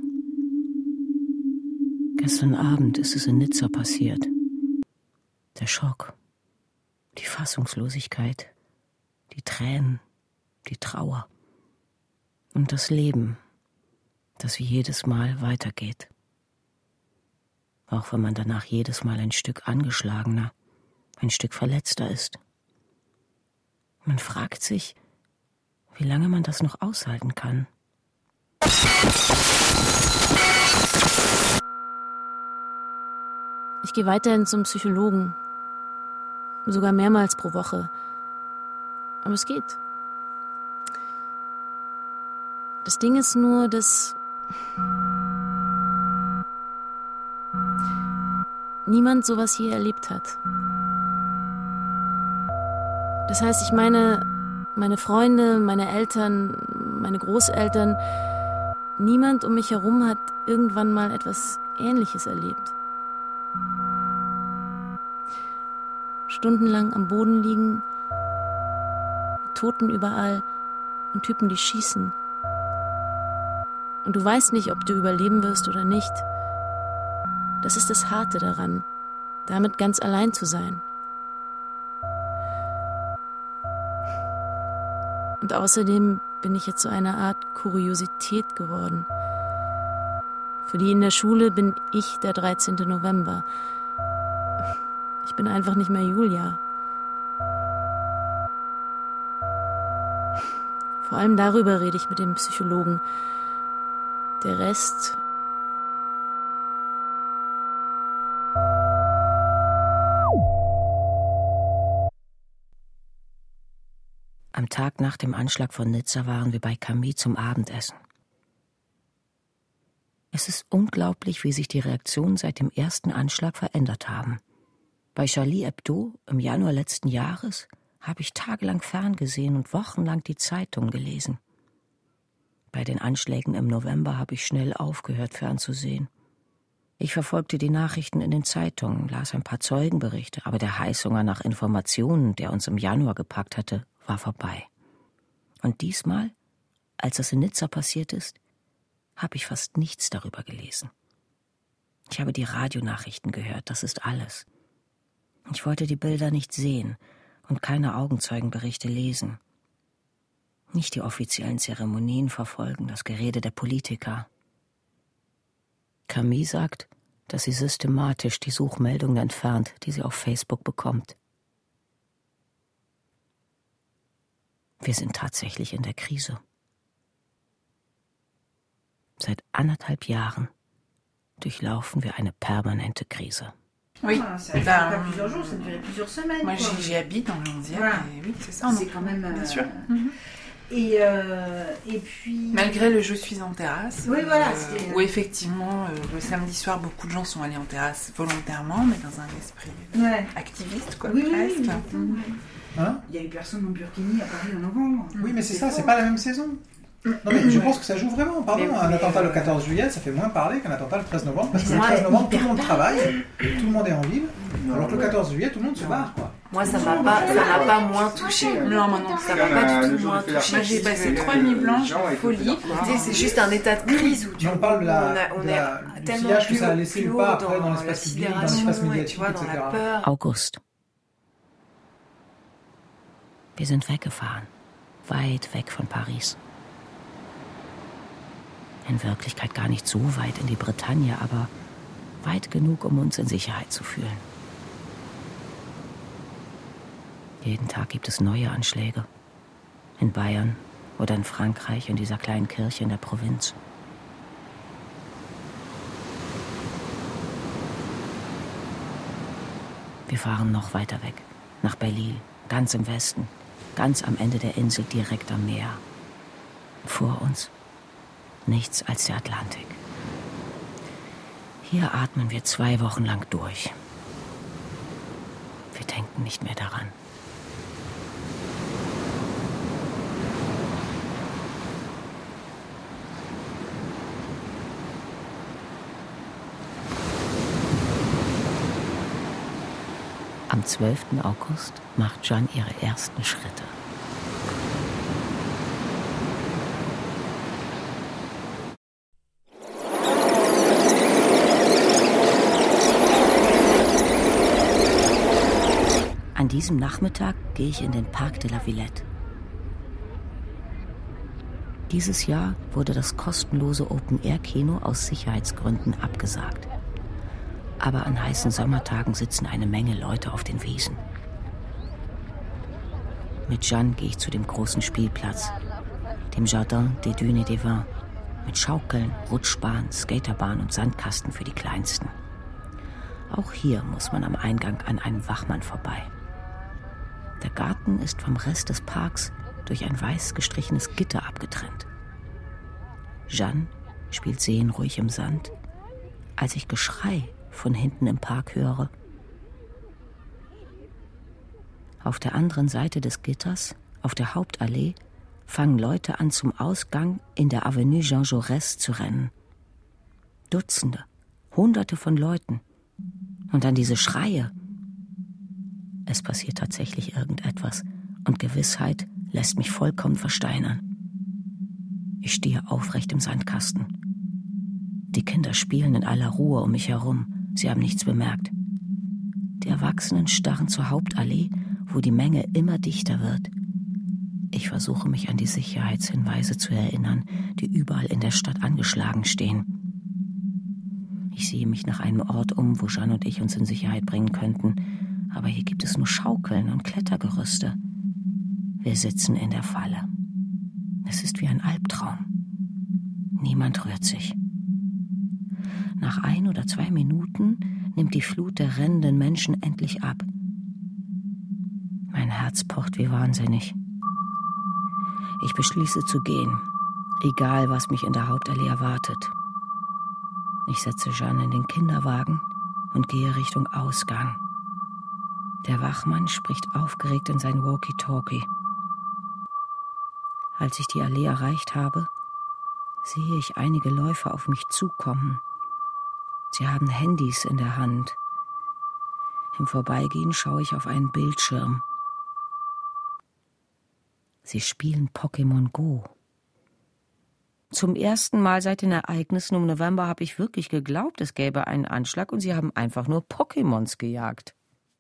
Gestern Abend ist es in Nizza passiert. Der Schock, die Fassungslosigkeit, die Tränen, die Trauer und das Leben, das wie jedes Mal weitergeht. Auch wenn man danach jedes Mal ein Stück angeschlagener, ein Stück verletzter ist. Man fragt sich, Wie lange man das noch aushalten kann. Ich gehe weiterhin zum Psychologen. Sogar mehrmals pro Woche. Aber es geht. Das Ding ist nur, dass niemand sowas je erlebt hat. Das heißt, ich meine, meine Freunde, meine Eltern, meine Großeltern, niemand um mich herum hat irgendwann mal etwas Ähnliches erlebt. Stundenlang am Boden liegen, Toten überall und Typen, die schießen. Und du weißt nicht, ob du überleben wirst oder nicht. Das ist das Harte daran, damit ganz allein zu sein. Und außerdem bin ich jetzt so eine Art Kuriosität geworden. Für die in der Schule bin ich der dreizehnten November. Ich bin einfach nicht mehr Julia. Vor allem darüber rede ich mit dem Psychologen. Der Rest... Am Tag nach dem Anschlag von Nizza waren wir bei Camille zum Abendessen. Es ist unglaublich, wie sich die Reaktionen seit dem ersten Anschlag verändert haben. Bei Charlie Hebdo im Januar letzten Jahres habe ich tagelang ferngesehen und wochenlang die Zeitung gelesen. Bei den Anschlägen im November habe ich schnell aufgehört, fernzusehen. Ich verfolgte die Nachrichten in den Zeitungen, las ein paar Zeugenberichte, aber der Heißhunger nach Informationen, der uns im Januar gepackt hatte, war vorbei. Und diesmal, als das in Nizza passiert ist, habe ich fast nichts darüber gelesen. Ich habe die Radionachrichten gehört, das ist alles. Ich wollte die Bilder nicht sehen und keine Augenzeugenberichte lesen. Nicht die offiziellen Zeremonien verfolgen, das Gerede der Politiker. Camille sagt, dass sie systematisch die Suchmeldungen entfernt, die sie auf Facebook bekommt. Wir sind tatsächlich in der Krise. Seit anderthalb Jahren durchlaufen wir eine permanente Krise. Oui, ah, ça bah, pas plusieurs jours, ça durait plusieurs semaines. Moi, j'y, j'y habite dans le onzième, voilà. Et oui, c'est ça. C'est quand même... Bien euh, sûr. Mm-hmm. Et, euh, et puis... Malgré le « je suis en terrasse», oui, voilà, euh, où effectivement, euh, le samedi soir, beaucoup de gens sont allés en terrasse volontairement, mais dans un esprit ouais. activiste, quoi, oui, presque. Oui, oui, mmh. Hein? Il y a eu personne en burkini à Paris en novembre. Oui, mais c'est, c'est ça, fort. C'est pas la même saison. Non mais je pense que ça joue vraiment, pardon, mais, un mais attentat le quatorze juillet, ça fait moins parler qu'un attentat le treize novembre, parce que le treize novembre, tout le monde travaille, tout le monde est en ville, alors que le quatorze juillet, tout le monde se barre, quoi. Moi, ça m'a pas, ça m'a pas moins touché. Non, moi non, ça m'a pas du tout moins touché. Moi, j'ai passé trois nuits blanches en folie. Tu sais, c'est juste un état de crise où tu... On parle de la, on a, on de la, est du tellement sillage que plus, ça a laissé ou pas après dans l'espace public, dans l'espace médiatique, vois, et cetera. Dans la peur. August. Wir sind weggefahren, weit weg von Paris. In Wirklichkeit gar nicht so weit in die Bretagne, aber weit genug, um uns in Sicherheit zu fühlen. Jeden Tag gibt es neue Anschläge. In Bayern oder in Frankreich, in dieser kleinen Kirche in der Provinz. Wir fahren noch weiter weg, nach Berlin, ganz im Westen, ganz am Ende der Insel, direkt am Meer. Vor uns nichts als der Atlantik. Hier atmen wir zwei Wochen lang durch. Wir denken nicht mehr daran. Am zwölften August macht Jeanne ihre ersten Schritte. An diesem Nachmittag gehe ich in den Parc de la Villette. Dieses Jahr wurde das kostenlose Open-Air-Kino aus Sicherheitsgründen abgesagt. Aber an heißen Sommertagen sitzen eine Menge Leute auf den Wiesen. Mit Jeanne gehe ich zu dem großen Spielplatz, dem Jardin des Dunes et des Vins, mit Schaukeln, Rutschbahn, Skaterbahn und Sandkasten für die Kleinsten. Auch hier muss man am Eingang an einem Wachmann vorbei. Der Garten ist vom Rest des Parks durch ein weiß gestrichenes Gitter abgetrennt. Jeanne spielt seelenruhig im Sand, als ich Geschrei von hinten im Park höre. Auf der anderen Seite des Gitters, auf der Hauptallee, fangen Leute an, zum Ausgang in der Avenue Jean Jaurès zu rennen. Dutzende, Hunderte von Leuten. Und dann diese Schreie. Es passiert tatsächlich irgendetwas und Gewissheit lässt mich vollkommen versteinern. Ich stehe aufrecht im Sandkasten. Die Kinder spielen in aller Ruhe um mich herum. Sie haben nichts bemerkt. Die Erwachsenen starren zur Hauptallee, wo die Menge immer dichter wird. Ich versuche mich an die Sicherheitshinweise zu erinnern, die überall in der Stadt angeschlagen stehen. Ich sehe mich nach einem Ort um, wo Jeanne und ich uns in Sicherheit bringen könnten. Aber hier gibt es nur Schaukeln und Klettergerüste. Wir sitzen in der Falle. Es ist wie ein Albtraum. Niemand rührt sich. Nach ein oder zwei Minuten nimmt die Flut der rennenden Menschen endlich ab. Mein Herz pocht wie wahnsinnig. Ich beschließe zu gehen, egal was mich in der Hauptallee erwartet. Ich setze Jeanne in den Kinderwagen und gehe Richtung Ausgang. Der Wachmann spricht aufgeregt in sein Walkie-Talkie. Als ich die Allee erreicht habe, sehe ich einige Läufer auf mich zukommen. Sie haben Handys in der Hand. Im Vorbeigehen schaue ich auf einen Bildschirm. Sie spielen Pokémon Go. Zum ersten Mal seit den Ereignissen um November habe ich wirklich geglaubt, es gäbe einen Anschlag und sie haben einfach nur Pokémons gejagt.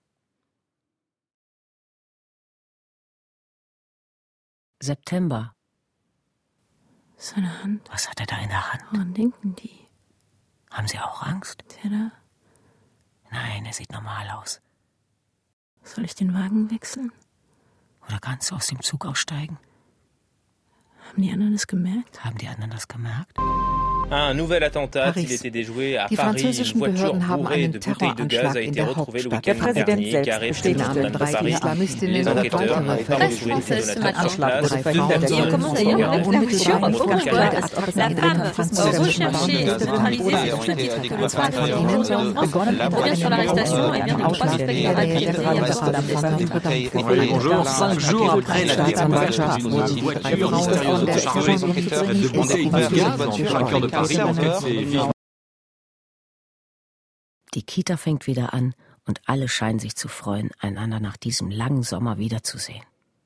September. Seine Hand. Was hat er da in der Hand? Woran denken die? Haben Sie auch Angst? Der da? Nein, er sieht normal aus. Soll ich den Wagen wechseln? Oder ganz aus dem Zug aussteigen? Haben die anderen es gemerkt? Haben die anderen das gemerkt? Un nouvel attentat, il était déjoué à Paris. Une voiture bourrée de bouteilles de gaz a été retrouvée le week-end dernier, garée près de Notre-Dame de Paris. Les enquêteurs ont reçu des donateurs sur place. On commence d'ailleurs avec la voiture. Pourquoi la femme recherchée et hospitalisée pour revient sur l'arrestation et vient de trois suspects rapidement. Bonjour, cinq jours après la découverte d'une voiture mystérieusement chargée de bouteilles de gaz dans le cœur de Paris. Die Kita fängt wieder an und alle scheinen sich zu freuen, einander nach diesem langen Sommer wiederzusehen.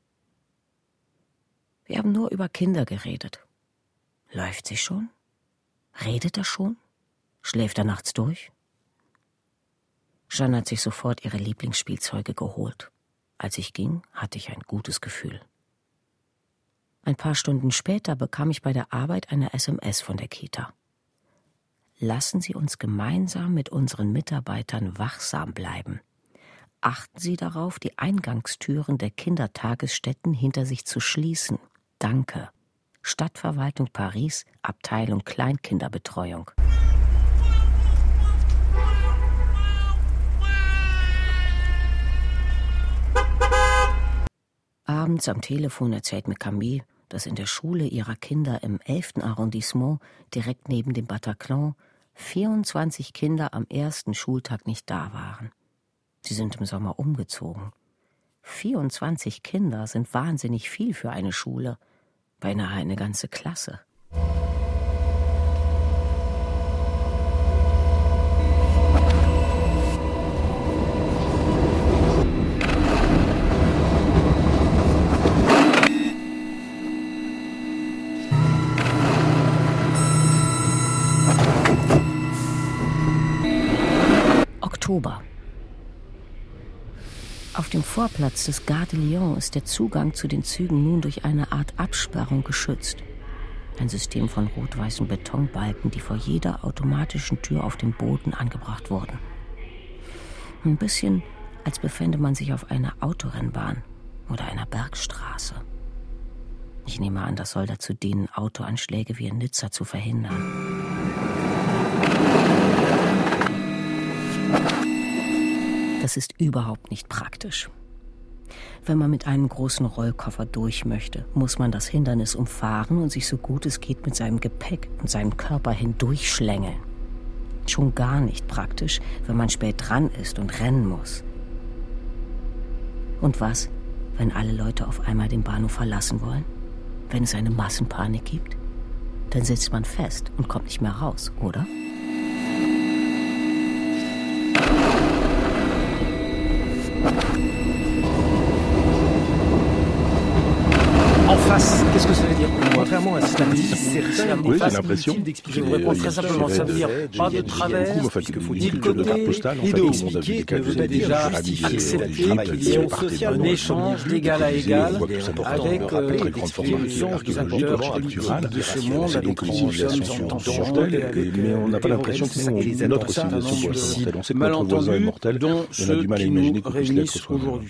Wir haben nur über Kinder geredet. Läuft sie schon? Redet er schon? Schläft er nachts durch? Jeanne hat sich sofort ihre Lieblingsspielzeuge geholt. Als ich ging, hatte ich ein gutes Gefühl. Ein paar Stunden später bekam ich bei der Arbeit eine S M S von der Kita. Lassen Sie uns gemeinsam mit unseren Mitarbeitern wachsam bleiben. Achten Sie darauf, die Eingangstüren der Kindertagesstätten hinter sich zu schließen. Danke. Stadtverwaltung Paris, Abteilung Kleinkinderbetreuung. Abends am Telefon erzählt mir Camille, dass in der Schule ihrer Kinder im elften Arrondissement, direkt neben dem Bataclan, vierundzwanzig Kinder am ersten Schultag nicht da waren. Sie sind im Sommer umgezogen. vierundzwanzig Kinder sind wahnsinnig viel für eine Schule, beinahe eine ganze Klasse. Oktober. Auf dem Vorplatz des Gare de Lyon ist der Zugang zu den Zügen nun durch eine Art Absperrung geschützt. Ein System von rot-weißen Betonbalken, die vor jeder automatischen Tür auf dem Boden angebracht wurden. Ein bisschen, als befände man sich auf einer Autorennbahn oder einer Bergstraße. Ich nehme an, das soll dazu dienen, Autoanschläge wie in Nizza zu verhindern. Das ist überhaupt nicht praktisch. Wenn man mit einem großen Rollkoffer durch möchte, muss man das Hindernis umfahren und sich so gut es geht mit seinem Gepäck und seinem Körper hindurchschlängeln. Schon gar nicht praktisch, wenn man spät dran ist und rennen muss. Und was, wenn alle Leute auf einmal den Bahnhof verlassen wollen? Wenn es eine Massenpanik gibt? Dann sitzt man fest und kommt nicht mehr raus, oder? Qu'est-ce que ça veut dire? Contrairement à samedi, c'est réussir à des phases inutiles d'expliquer. Je vous réponds très simplement. Ça veut dire pas de travers, ni de côté, ni de expliquer ne veut pas déjà accepter qu'il y ait un échange d'égal à égal avec des distributions des acteurs de ce monde avec qui nous sommes en tension. Mais on n'a pas l'impression que c'est notre civilisation pour être mortelle. On sait que notre voisin est mortel, on a du mal à imaginer qu'on puisse l'être soi-même.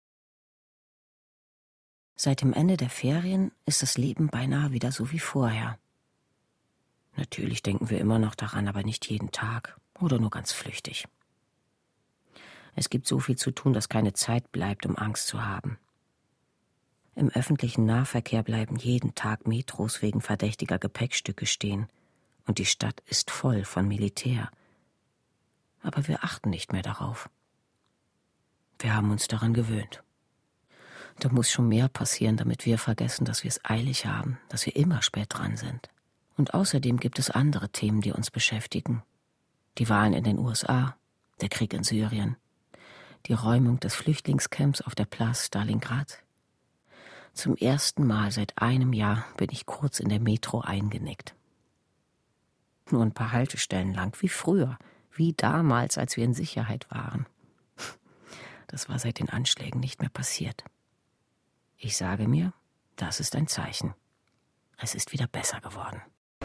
Seit dem Ende der Ferien ist das Leben beinahe wieder so wie vorher. Natürlich denken wir immer noch daran, aber nicht jeden Tag oder nur ganz flüchtig. Es gibt so viel zu tun, dass keine Zeit bleibt, um Angst zu haben. Im öffentlichen Nahverkehr bleiben jeden Tag Metros wegen verdächtiger Gepäckstücke stehen und die Stadt ist voll von Militär. Aber wir achten nicht mehr darauf. Wir haben uns daran gewöhnt. Da muss schon mehr passieren, damit wir vergessen, dass wir es eilig haben, dass wir immer spät dran sind. Und außerdem gibt es andere Themen, die uns beschäftigen. Die Wahlen in den U S A, der Krieg in Syrien, die Räumung des Flüchtlingscamps auf der Place Stalingrad. Zum ersten Mal seit einem Jahr bin ich kurz in der Metro eingenickt. Nur ein paar Haltestellen lang, wie früher, wie damals, als wir in Sicherheit waren. Das war seit den Anschlägen nicht mehr passiert. Ich sage mir, das ist ein Zeichen. Es ist wieder besser geworden.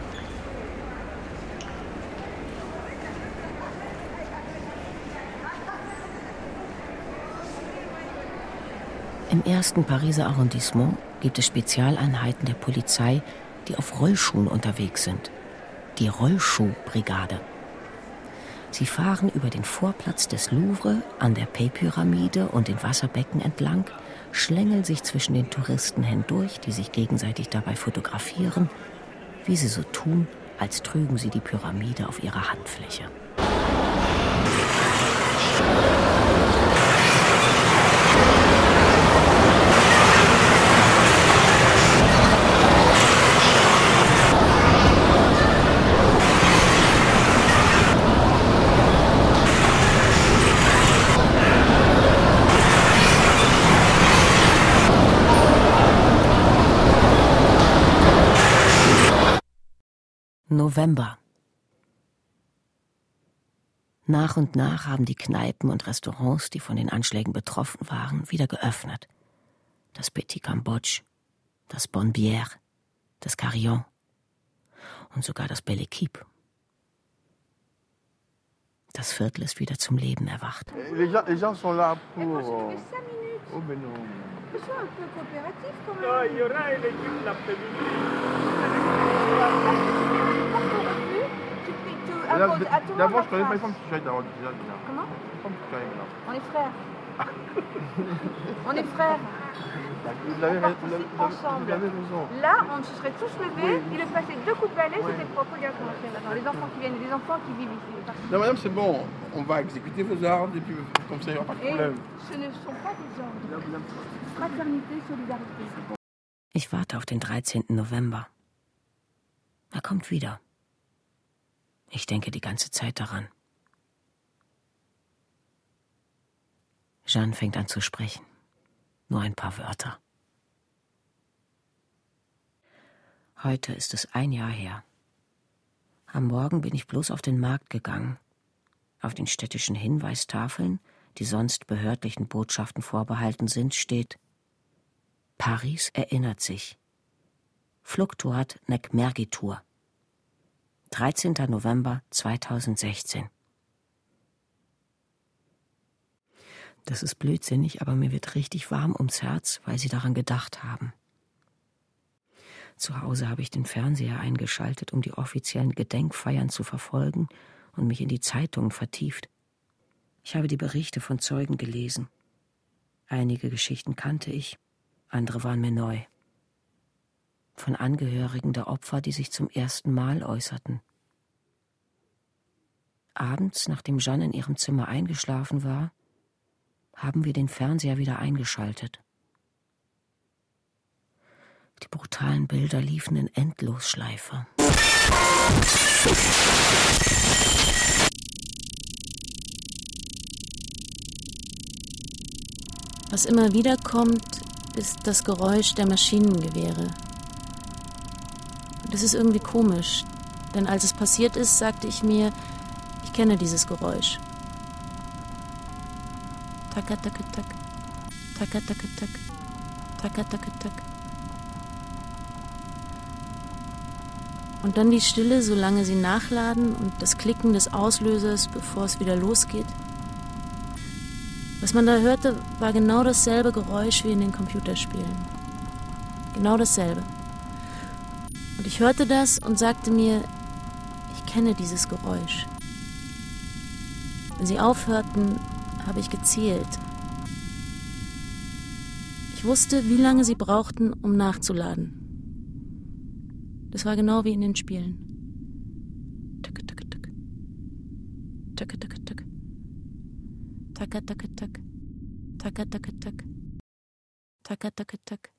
Im ersten Pariser Arrondissement gibt es Spezialeinheiten der Polizei, die auf Rollschuhen unterwegs sind. Die Rollschuhbrigade. Sie fahren über den Vorplatz des Louvre, an der Pay-Pyramide und den Wasserbecken entlang, schlängeln sich zwischen den Touristen hindurch, die sich gegenseitig dabei fotografieren, wie sie so tun, als trügen sie die Pyramide auf ihrer Handfläche. November. Nach und nach haben die Kneipen und Restaurants, die von den Anschlägen betroffen waren, wieder geöffnet. Das Petit Cambodge, das Bonne Bière, das Carillon und sogar das Belle Équipe. Das Viertel ist wieder zum Leben erwacht. Les gens, les gens sont là pour... Oh, mais non. Ils sont un peu coopératifs quand même. Non, il y aura une équipe l'après-midi. D'abord, je connais pas les femmes qui j'aille d'avoir déjà. Comment? Les femmes qui arrivent là. On est frères. On est frères. Vous avez, vous avez, ensemble. Vous avez raison. Là, on se serait tous levés, oui. il est passé deux coups de balai, oui. c'était propre. Regarde comment c'est maintenant. Les enfants qui viennent, les enfants qui vivent ici. Non, madame, c'est bon. On va exécuter vos ordres et puis comme ça, il n'y aura pas de problème. Et ce ne sont pas des ordres. Fraternité, Solidarité. Ich warte auf den dreizehnten November. Er kommt wieder. Ich denke die ganze Zeit daran. Jeanne fängt an zu sprechen. Nur ein paar Wörter. Heute ist es ein Jahr her. Am Morgen bin ich bloß auf den Markt gegangen. Auf den städtischen Hinweistafeln, die sonst behördlichen Botschaften vorbehalten sind, steht: Paris erinnert sich. Fluctuat nec mergitur. dreizehnten November zweitausendsechzehn. Das ist blödsinnig, aber mir wird richtig warm ums Herz, weil Sie daran gedacht haben. Zu Hause habe ich den Fernseher eingeschaltet, um die offiziellen Gedenkfeiern zu verfolgen und mich in die Zeitungen vertieft. Ich habe die Berichte von Zeugen gelesen. Einige Geschichten kannte ich, andere waren mir neu. Von Angehörigen der Opfer, die sich zum ersten Mal äußerten. Abends, nachdem Jeanne in ihrem Zimmer eingeschlafen war, haben wir den Fernseher wieder eingeschaltet. Die brutalen Bilder liefen in Endlosschleife. Was immer wieder kommt, ist das Geräusch der Maschinengewehre. Das ist irgendwie komisch, denn als es passiert ist, sagte ich mir, ich kenne dieses Geräusch. Taka, taka, tak, taka, taka, tak, taka, taka, tak. Und dann die Stille, solange sie nachladen und das Klicken des Auslösers, bevor es wieder losgeht. Was man da hörte, war genau dasselbe Geräusch wie in den Computerspielen. Genau dasselbe. Und ich hörte das und sagte mir, ich kenne dieses Geräusch. Wenn sie aufhörten, habe ich gezählt. Ich wusste, wie lange sie brauchten, um nachzuladen. Das war genau wie in den Spielen. Tuk, tuk, tuk. Tuk, tuk, tuk. Taka, taka, tak. Taka, taka, tak. Taka, taka, tak.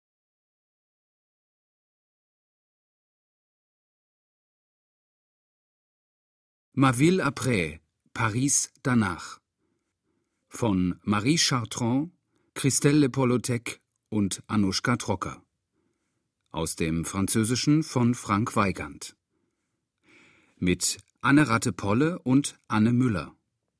Ma ville après, Paris danach. Von Marie Chartrand, Christelle Le Polotek und Anuschka Trocker. Aus dem Französischen von Frank Weigand. Mit Anne Ratte-Polle und Anne Müller.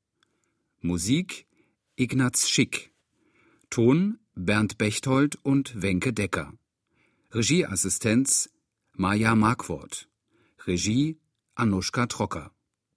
Musik Ignaz Schick. Ton Bernd Bechtold und Wenke Decker. Regieassistenz Maja Markwort. Regie Anuschka Trocker.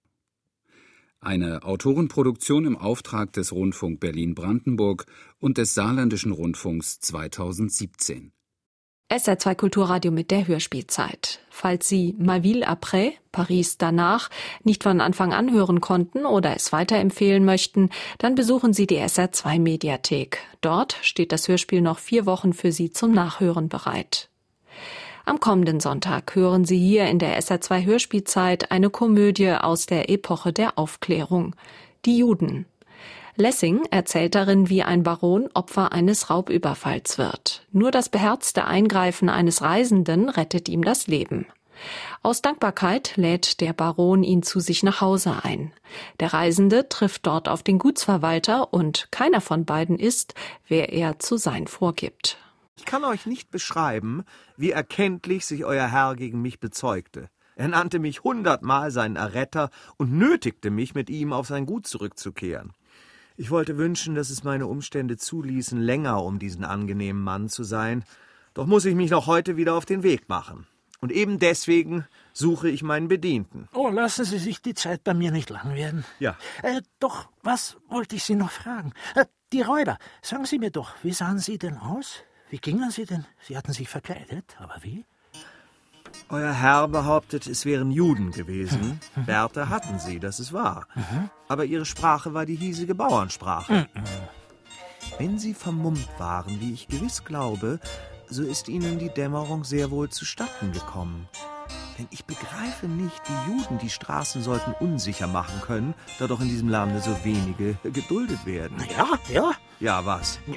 Eine Autorenproduktion im Auftrag des Rundfunk Berlin-Brandenburg und des Saarländischen Rundfunks zweitausendsiebzehn. S R zwei Kulturradio mit der Hörspielzeit. Falls Sie Ma ville après, Paris danach, nicht von Anfang an hören konnten oder es weiterempfehlen möchten, dann besuchen Sie die S R zwei Mediathek. Dort steht das Hörspiel noch vier Wochen für Sie zum Nachhören bereit. Am kommenden Sonntag hören Sie hier in der S R zwei Hörspielzeit eine Komödie aus der Epoche der Aufklärung. Die Juden. Lessing erzählt darin, wie ein Baron Opfer eines Raubüberfalls wird. Nur das beherzte Eingreifen eines Reisenden rettet ihm das Leben. Aus Dankbarkeit lädt der Baron ihn zu sich nach Hause ein. Der Reisende trifft dort auf den Gutsverwalter und keiner von beiden ist, wer er zu sein vorgibt. Ich kann euch nicht beschreiben, wie erkenntlich sich euer Herr gegen mich bezeugte. Er nannte mich hundertmal seinen Erretter und nötigte mich, mit ihm auf sein Gut zurückzukehren. Ich wollte wünschen, dass es meine Umstände zuließen, länger um diesen angenehmen Mann zu sein. Doch muss ich mich noch heute wieder auf den Weg machen. Und eben deswegen suche ich meinen Bedienten. Oh, lassen Sie sich die Zeit bei mir nicht lang werden. Ja. Äh, doch, was wollte ich Sie noch fragen? Äh, die Räuber, sagen Sie mir doch, wie sahen Sie denn aus? Wie gingen Sie denn? Sie hatten sich verkleidet, aber wie? Euer Herr behauptet, es wären Juden gewesen. Mhm. Bärte hatten sie, das ist wahr. Mhm. Aber ihre Sprache war die hiesige Bauernsprache. Mhm. Wenn sie vermummt waren, wie ich gewiss glaube, so ist ihnen die Dämmerung sehr wohl zustatten gekommen. Denn ich begreife nicht, wie Juden die Straßen sollten unsicher machen können, da doch in diesem Lande so wenige geduldet werden. Ja, ja. Ja, was? Ja.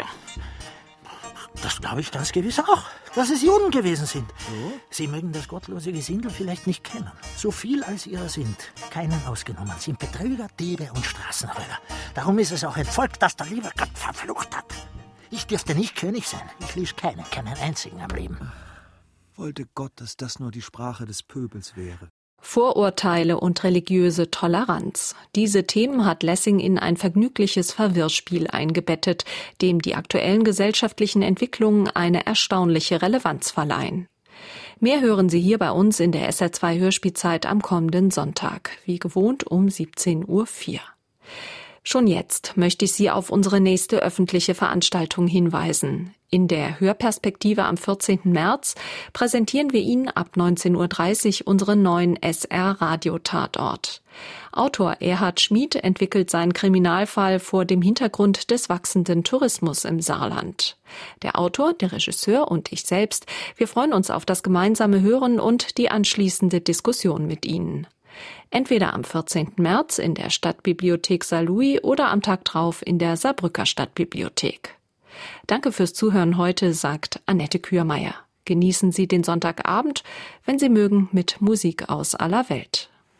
Das glaube ich ganz gewiss auch, dass es Juden gewesen sind. So? Sie mögen das gottlose Gesindel vielleicht nicht kennen. So viel als ihrer sind, keinen ausgenommen, sind Betrüger, Diebe und Straßenräuber. Darum ist es auch ein Volk, das der liebe Gott verflucht hat. Ich dürfte nicht König sein. Ich ließ keinen, keinen einzigen am Leben. Wollte Gott, dass das nur die Sprache des Pöbels wäre. Vorurteile und religiöse Toleranz. Diese Themen hat Lessing in ein vergnügliches Verwirrspiel eingebettet, dem die aktuellen gesellschaftlichen Entwicklungen eine erstaunliche Relevanz verleihen. Mehr hören Sie hier bei uns in der S R zwei Hörspielzeit am kommenden Sonntag, wie gewohnt um siebzehn Uhr vier. Schon jetzt möchte ich Sie auf unsere nächste öffentliche Veranstaltung hinweisen. In der Hörperspektive am vierzehnten März präsentieren wir Ihnen ab neunzehn Uhr dreißig unseren neuen S R-Radio-Tatort. Autor Erhard Schmid entwickelt seinen Kriminalfall vor dem Hintergrund des wachsenden Tourismus im Saarland. Der Autor, der Regisseur und ich selbst, wir freuen uns auf das gemeinsame Hören und die anschließende Diskussion mit Ihnen. Entweder am vierzehnten März in der Stadtbibliothek Saarlouis oder am Tag drauf in der Saarbrücker Stadtbibliothek. Danke fürs Zuhören heute, sagt Annette Kürmeier. Genießen Sie den Sonntagabend, wenn Sie mögen, mit Musik aus aller Welt.